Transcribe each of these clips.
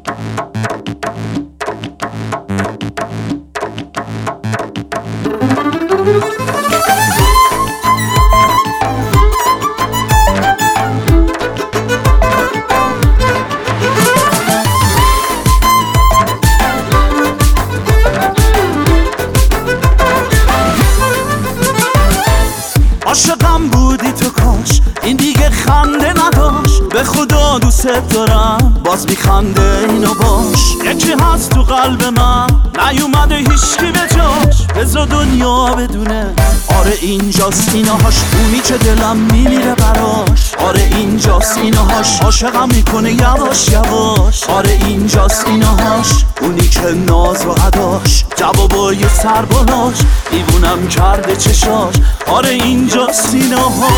عاشقم بودی تو کاش این دیگه خنده نداشت، به خدا دوست دارم باز میخنده اینو باش. یکی هست تو قلب من نیومده هیچکی به جاش، بذار دنیا بدونه آره اینجاست ایناهاش. اونی که دلم میمیره براش آره اینجاست ایناهاش. عاشقم میکنه یواش یواش آره اینجاست ایناهاش. اونی که ناز و عداش جوابای سر بالاش دیوونم کرده چشاش آره اینجاست ایناهاش.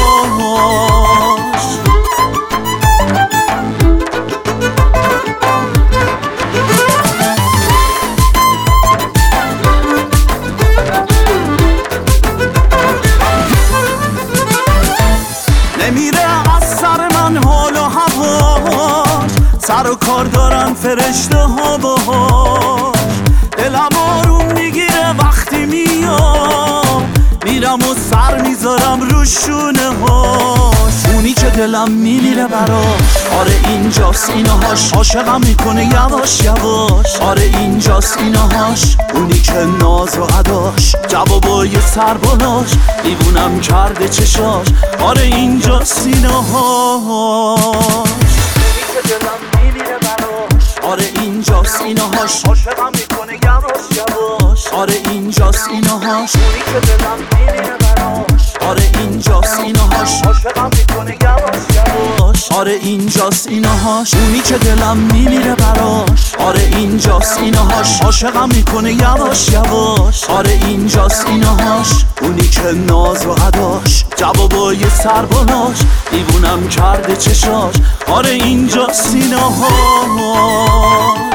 نمیره از سر من حال و هواش، سر و کار دارن فرشته ها باهاش. دلم آروم میگیره وقتی میاد، میرم و سر میذارم رو شونه هاش. اونی که دلم میمیره براش آره اینجاست ایناهاش. عاشقم میکنه یواش یواش آره اینجاست ایناهاش. اونی که ناز و عداش جوابای سر بالاش دیوونم کرده چشاش آره اینجاست ایناهاش. اونی که دلم میمیره براش آره اینجاست ایناهاش. عاشقم میکنه یواش یواش آره اینجاست ایناهاش. اونی که دلم میمیره براش آره اینجاست ایناهاش. عاشقم میکنه یواش یواش آره اینجاست ایناهاش. اونی که دلم میمیره براش آره اینجاست ایناهاش. عاشقم میکنه یواش یواش آره اینجاست ایناهاش. اونی که ناز و عداش جوابای سر بالاش دیوونم کرده چشاش آره اینجاست ایناهاش.